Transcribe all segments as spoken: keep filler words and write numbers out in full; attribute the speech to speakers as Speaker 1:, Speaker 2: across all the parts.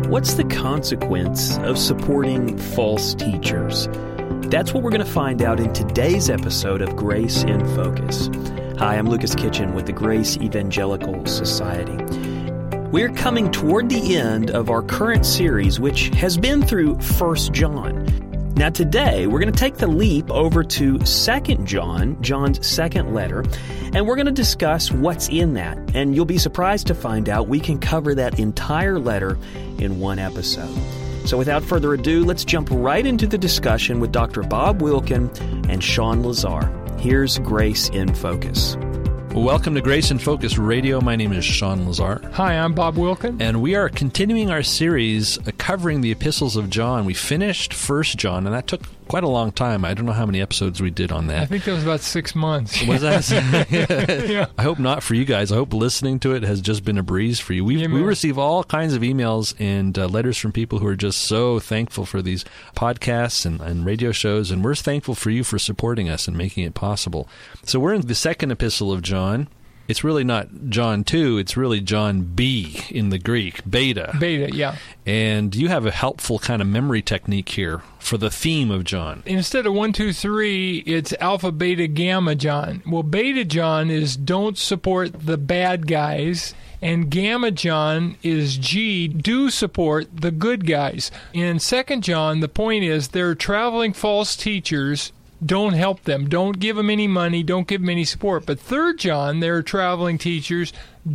Speaker 1: what's the consequence of supporting false teachers? That's what we're going to find out in today's episode of Grace in Focus. Hi, I'm Lucas Kitchen with the Grace Evangelical Society. We're coming toward the end of our current series, which has been through First John. Now today, we're going to take the leap over to Second John, John's second letter, and we're going to discuss what's in that. And you'll be surprised to find out we can cover that entire letter in one episode. So without further ado, let's jump right into the discussion with Doctor Bob Wilkin and Sean Lazar. Here's Grace in Focus.
Speaker 2: Well, welcome to Grace in Focus Radio. My name is Sean Lazar.
Speaker 3: Hi, I'm Bob Wilkin.
Speaker 2: And we are continuing our series uh, covering the epistles of John. We finished First John, and that took quite a long time. I don't know how many episodes we did on that.
Speaker 3: I think that was about six months.
Speaker 2: Was that?
Speaker 3: Yeah.
Speaker 2: I hope not for you guys. I hope listening to it has just been a breeze for you. We
Speaker 3: Yeah,
Speaker 2: we receive all kinds of emails and uh, letters from people who are just so thankful for these podcasts and, and radio shows, and we're thankful for you for supporting us and making it possible. So we're in the second epistle of John. It's really not John two, it's really John B in the Greek, beta.
Speaker 3: Beta, yeah.
Speaker 2: And you have a helpful kind of memory technique here for the theme of John.
Speaker 3: Instead of one, two, three, it's alpha, beta, gamma John. Well, beta John is don't support the bad guys, and gamma John is G, do support the good guys. In Second John, the point is they're traveling false teachers. Don't help them. Don't give them any money. Don't give them any support. But Third John, they're traveling teachers.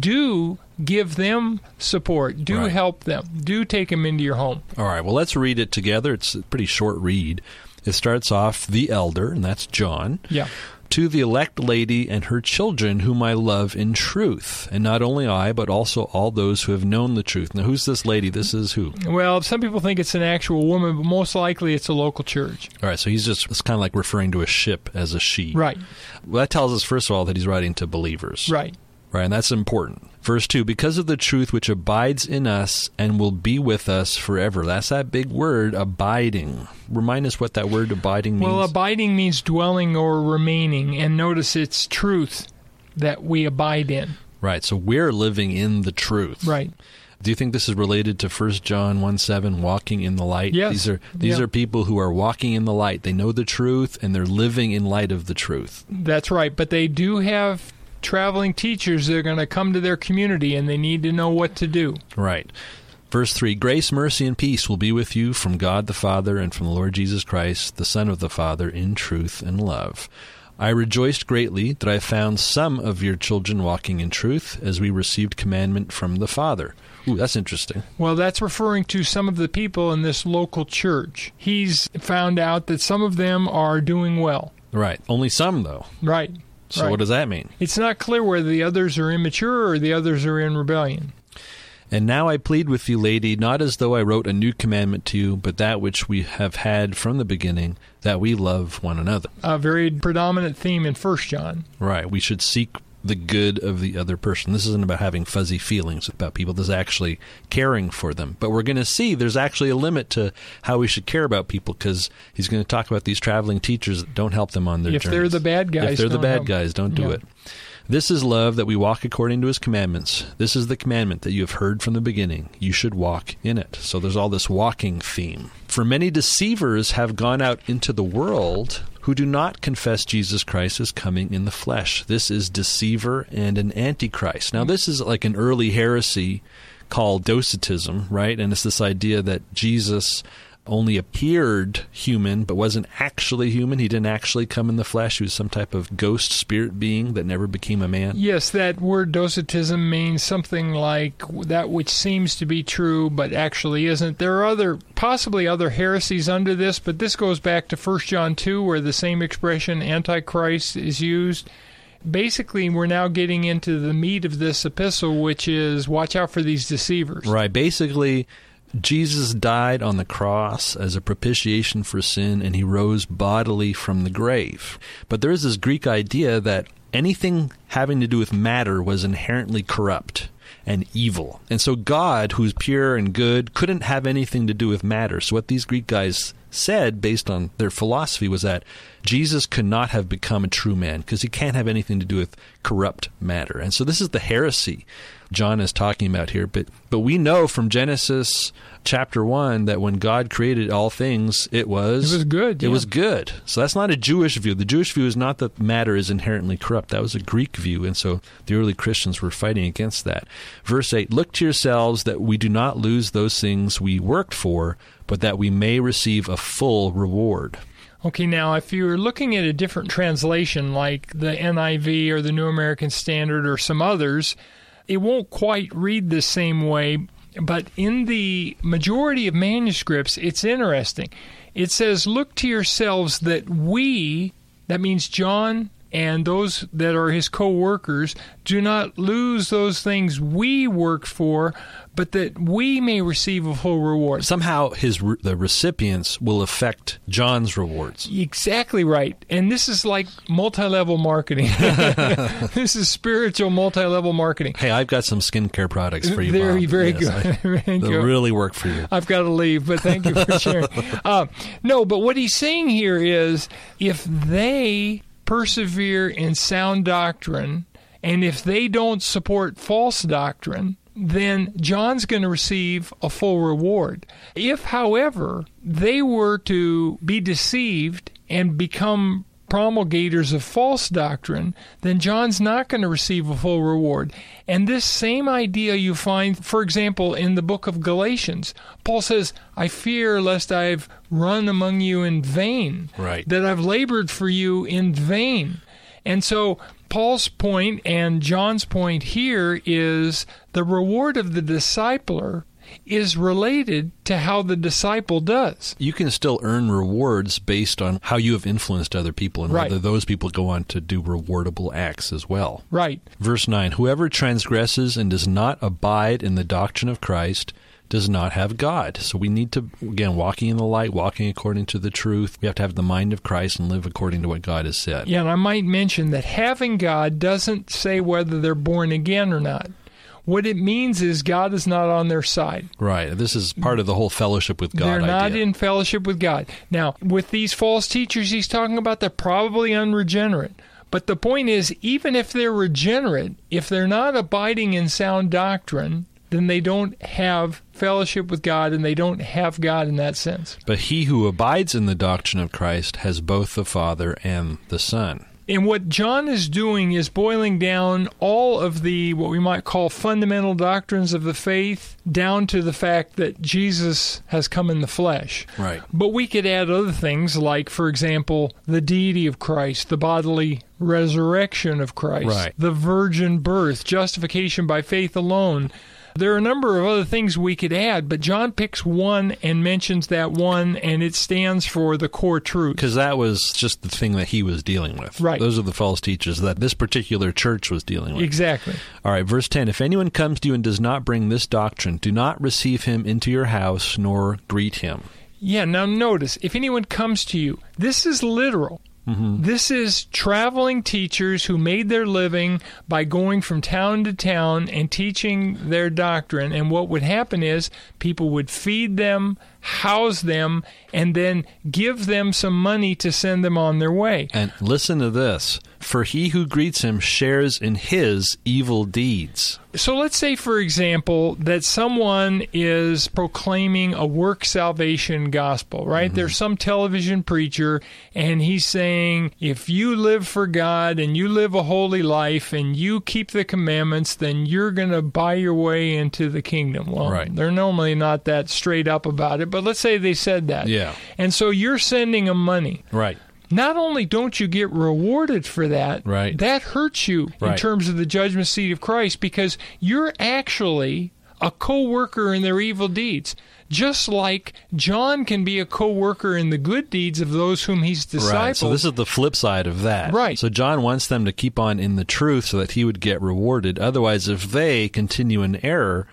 Speaker 3: Do give them support. Do
Speaker 2: right.
Speaker 3: help them. Do take them into your home.
Speaker 2: All right. Well, let's read it together. It's a pretty short read. It starts off, the elder, and that's John.
Speaker 3: Yeah.
Speaker 2: To the elect lady and her children, whom I love in truth. And not only I, but also all those who have known the truth. Now, who's this lady? This is who?
Speaker 3: Well, some people think it's an actual woman, but most likely it's a local church.
Speaker 2: All right, so he's just, it's kind of like referring to a ship as a she.
Speaker 3: Right.
Speaker 2: Well, that tells us, first of all, that he's writing to believers.
Speaker 3: Right.
Speaker 2: Right, and that's important. Verse two, because of the truth which abides in us and will be with us forever. That's that big word, abiding. Remind us what that word abiding means.
Speaker 3: Well, abiding means dwelling or remaining, and notice it's truth that we abide in.
Speaker 2: Right, so we're living in the truth.
Speaker 3: Right.
Speaker 2: Do you think this is related to First John one seven, walking in the light?
Speaker 3: Yes.
Speaker 2: These are these
Speaker 3: yeah.
Speaker 2: are people who are walking in the light. They know the truth, and they're living in light of the truth.
Speaker 3: That's right, but they do have traveling teachers that are going to come to their community, and they need to know what to do.
Speaker 2: Right. Verse three, grace, mercy, and peace will be with you from God the Father and from the Lord Jesus Christ, the Son of the Father, in truth and love. I rejoiced greatly that I found some of your children walking in truth, as we received commandment from the Father. Ooh, that's interesting.
Speaker 3: Well, that's referring to some of the people in this local church. He's found out that some of them are doing well.
Speaker 2: Right. Only some, though.
Speaker 3: Right.
Speaker 2: So
Speaker 3: right.
Speaker 2: what does that mean?
Speaker 3: It's not clear whether the others are immature or the others are in rebellion.
Speaker 2: And now I plead with you, lady, not as though I wrote a new commandment to you, but that which we have had from the beginning, that we love one another.
Speaker 3: A very predominant theme in First John.
Speaker 2: Right. We should seek the good of the other person. This isn't about having fuzzy feelings about people. This is actually caring for them. But we're going to see there's actually a limit to how we should care about people, because he's going to talk about these traveling teachers that don't help them on their
Speaker 3: if
Speaker 2: journeys.
Speaker 3: If they're the bad guys,
Speaker 2: If they're the bad
Speaker 3: help.
Speaker 2: guys, don't do
Speaker 3: yeah.
Speaker 2: it. This is love, that we walk according to his commandments. This is the commandment that you have heard from the beginning. You should walk in it. So there's all this walking theme. For many deceivers have gone out into the world who do not confess Jesus Christ as coming in the flesh. This is deceiver and an antichrist. Now, this is like an early heresy called Docetism, right? And it's this idea that Jesus only appeared human but wasn't actually human. He didn't actually come in the flesh. He was some type of ghost spirit being that never became a man.
Speaker 3: Yes, that word docetism means something like that which seems to be true but actually isn't. There are other, possibly other heresies under this, but this goes back to First John two, where the same expression, antichrist, is used. Basically, we're now getting into the meat of this epistle, which is watch out for these deceivers.
Speaker 2: Right. Basically, Jesus died on the cross as a propitiation for sin, and he rose bodily from the grave. But there is this Greek idea that anything having to do with matter was inherently corrupt. and evil. And so God, who's pure and good, couldn't have anything to do with matter. So what these Greek guys said, based on their philosophy, was that Jesus could not have become a true man because he can't have anything to do with corrupt matter. And so this is the heresy John is talking about here. But but we know from Genesis chapter one that when God created all things, it was
Speaker 3: it was good.
Speaker 2: It
Speaker 3: yeah.
Speaker 2: was good. So that's not a Jewish view. The Jewish view is not that matter is inherently corrupt. That was a Greek view, and so the early Christians were fighting against that. Verse eight, look to yourselves that we do not lose those things we worked for, but that we may receive a full reward.
Speaker 3: Okay, now if you're looking at a different translation like the N I V or the New American Standard or some others, it won't quite read the same way, but in the majority of manuscripts, it's interesting. It says, look to yourselves that we, that means John and those that are his co-workers, do not lose those things we worked for, but that we may receive a full reward.
Speaker 2: Somehow his the recipients will affect John's rewards.
Speaker 3: Exactly right. And this is like multi-level marketing. This is spiritual multi-level marketing.
Speaker 2: Hey, I've got some skincare products for you,
Speaker 3: Very,
Speaker 2: Bob.
Speaker 3: very
Speaker 2: Yes,
Speaker 3: good.
Speaker 2: I,
Speaker 3: Thank
Speaker 2: they'll
Speaker 3: you.
Speaker 2: really work for you.
Speaker 3: I've got to leave, but thank you for sharing. uh, no, but what he's saying here is if they persevere in sound doctrine, and if they don't support false doctrine, then John's going to receive a full reward. If, however, they were to be deceived and become promulgators of false doctrine, then John's not going to receive a full reward. And this same idea you find, for example, in the book of Galatians. Paul says, I fear lest I've run among you in vain,
Speaker 2: Right.
Speaker 3: that I've labored for you in vain. And so Paul's point and John's point here is the reward of the discipler is related to how the disciple does.
Speaker 2: You can still earn rewards based on how you have influenced other people and
Speaker 3: Right.
Speaker 2: whether those people go on to do rewardable acts as well.
Speaker 3: Right.
Speaker 2: Verse nine, whoever transgresses and does not abide in the doctrine of Christ does not have God. So we need to, again, walking in the light, walking according to the truth. We have to have the mind of Christ and live according to what God has said.
Speaker 3: Yeah, and I might mention that having God doesn't say whether they're born again or not. What it means is God is not on their side.
Speaker 2: Right. This is part of the whole fellowship with God
Speaker 3: They're not
Speaker 2: idea.
Speaker 3: in fellowship with God. Now, with these false teachers he's talking about, they're probably unregenerate. But the point is, even if they're regenerate, if they're not abiding in sound doctrine, then they don't have fellowship with God, and they don't have God in that sense.
Speaker 2: But he who abides in the doctrine of Christ has both the Father and the Son.
Speaker 3: And what John is doing is boiling down all of the, what we might call fundamental doctrines of the faith, down to the fact that Jesus has come in the flesh.
Speaker 2: Right.
Speaker 3: But we could add other things like, for example, the deity of Christ, the bodily resurrection of Christ,
Speaker 2: Right.
Speaker 3: the virgin birth, justification by faith alone. There are a number of other things we could add, but John picks one and mentions that one, and it stands for the core truth.
Speaker 2: Because that was just the thing that he was dealing with.
Speaker 3: Right.
Speaker 2: Those are the false teachers that this particular church was dealing with.
Speaker 3: Exactly.
Speaker 2: All right, verse ten. If anyone comes to you and does not bring this doctrine, do not receive him into your house, nor greet him.
Speaker 3: Yeah, now notice, if anyone comes to you, this is literal.
Speaker 2: Mm-hmm.
Speaker 3: This is traveling teachers who made their living by going from town to town and teaching their doctrine. And what would happen is people would feed them, house them, and then give them some money to send them on their way.
Speaker 2: And listen to this. For he who greets him shares in his evil deeds.
Speaker 3: So let's say, for example, that someone is proclaiming a work salvation gospel, right? Mm-hmm. There's some television preacher, and he's saying, if you live for God and you live a holy life and you keep the commandments, then you're going to buy your way into the kingdom. Well,
Speaker 2: right.
Speaker 3: They're normally not that straight up about it, but let's say they said that.
Speaker 2: Yeah.
Speaker 3: And so you're sending them money.
Speaker 2: Right.
Speaker 3: Not only don't you get rewarded for that,
Speaker 2: right.
Speaker 3: that hurts you
Speaker 2: right.
Speaker 3: in terms of the judgment seat of Christ, because you're actually a co-worker in their evil deeds. Just like John can be a co-worker in the good deeds of those whom he's discipled.
Speaker 2: Right. So this is the flip side of that.
Speaker 3: Right.
Speaker 2: So John wants them to keep on in the truth so that he would get rewarded. Otherwise, if they continue in error,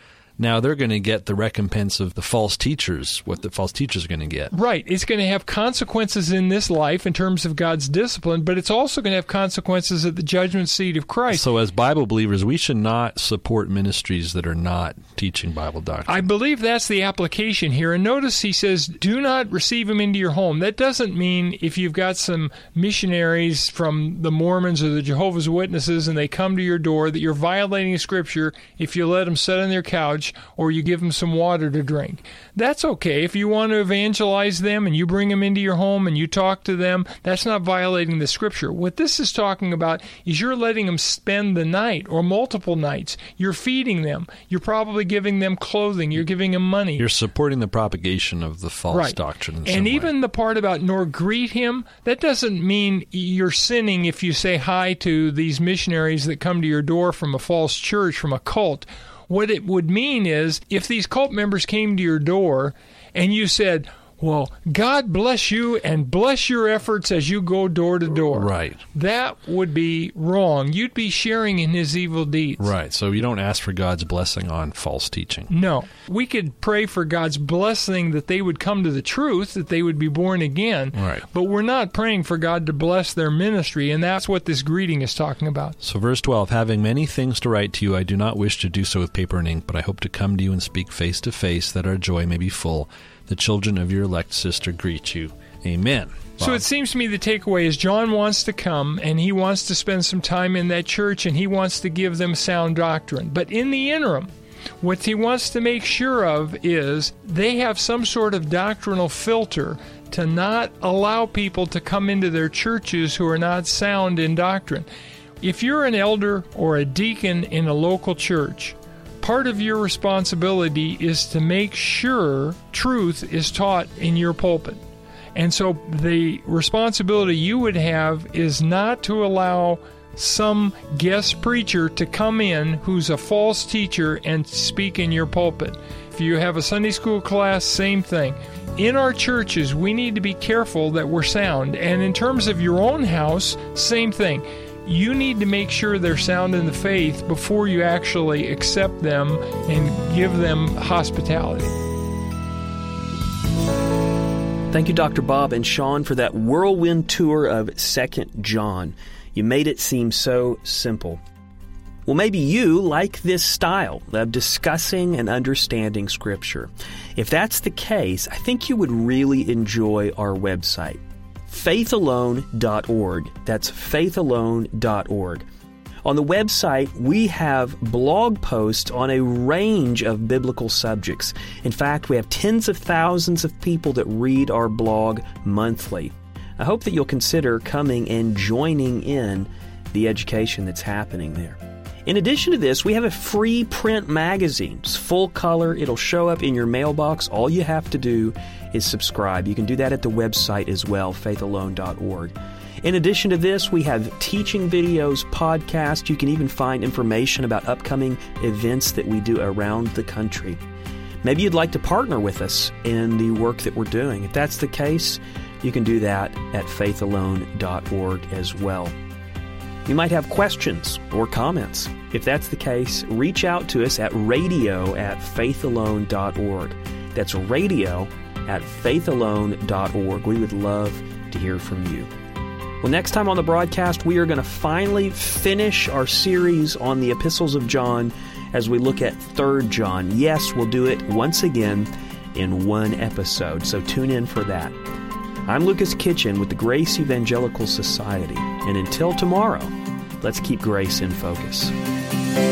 Speaker 2: Now they're going to get the recompense of the false teachers, what the false teachers are going to get.
Speaker 3: Right. It's going to have consequences in this life in terms of God's discipline, but it's also going to have consequences at the judgment seat of Christ.
Speaker 2: So as Bible believers, we should not support ministries that are not teaching Bible doctrine.
Speaker 3: I believe that's the application here. And notice he says, do not receive them into your home. That doesn't mean if you've got some missionaries from the Mormons or the Jehovah's Witnesses and they come to your door that you're violating Scripture if you let them sit on their couch or you give them some water to drink. That's okay. If you want to evangelize them and you bring them into your home and you talk to them, that's not violating the Scripture. What this is talking about is you're letting them spend the night or multiple nights. You're feeding them. You're probably giving them clothing. You're giving them money.
Speaker 2: You're supporting the propagation of the false
Speaker 3: right.
Speaker 2: doctrine in
Speaker 3: And
Speaker 2: some
Speaker 3: even
Speaker 2: way.
Speaker 3: the part about nor greet him, that doesn't mean you're sinning if you say hi to these missionaries that come to your door from a false church, from a cult. What it would mean is if these cult members came to your door and you said, well, God bless you and bless your efforts as you go door to door.
Speaker 2: Right.
Speaker 3: That would be wrong. You'd be sharing in his evil deeds.
Speaker 2: Right. So you don't ask for God's blessing on false teaching.
Speaker 3: No. We could pray for God's blessing that they would come to the truth, that they would be born again.
Speaker 2: Right.
Speaker 3: But we're not praying for God to bless their ministry, and that's what this greeting is talking about.
Speaker 2: So verse twelve, having many things to write to you, I do not wish to do so with paper and ink, but I hope to come to you and speak face to face, that our joy may be full. The children of your elect sister greet you. Amen.
Speaker 3: So
Speaker 2: Bob.
Speaker 3: it seems to me the takeaway is John wants to come, and he wants to spend some time in that church, and he wants to give them sound doctrine. But in the interim, what he wants to make sure of is they have some sort of doctrinal filter to not allow people to come into their churches who are not sound in doctrine. If you're an elder or a deacon in a local church, part of your responsibility is to make sure truth is taught in your pulpit. And so the responsibility you would have is not to allow some guest preacher to come in who's a false teacher and speak in your pulpit. If you have a Sunday school class, same thing. In our churches, we need to be careful that we're sound. And in terms of your own house, same thing. You need to make sure they're sound in the faith before you actually accept them and give them hospitality.
Speaker 1: Thank you, Doctor Bob and Sean, for that whirlwind tour of Second John. You made it seem so simple. Well, maybe you like this style of discussing and understanding Scripture. If that's the case, I think you would really enjoy our website. faith alone dot org. That's faith alone dot org. On the website, we have blog posts on a range of biblical subjects. In fact, we have tens of thousands of people that read our blog monthly. I hope that you'll consider coming and joining in the education that's happening there. In addition to this, we have a free print magazine. It's full color. It'll show up in your mailbox. All you have to do is subscribe. You can do that at the website as well, faith alone dot org. In addition to this, we have teaching videos, podcasts. You can even find information about upcoming events that we do around the country. Maybe you'd like to partner with us in the work that we're doing. If that's the case, you can do that at faith alone dot org as well. You might have questions or comments. If that's the case, reach out to us at radio at faith alone dot org. That's radio at faith alone dot org. We would love to hear from you. Well, next time on the broadcast, we are going to finally finish our series on the epistles of John as we look at Third John. Yes, we'll do it once again in one episode, so tune in for that. I'm Lucas Kitchen with the Grace Evangelical Society, and until tomorrow, let's keep grace in focus.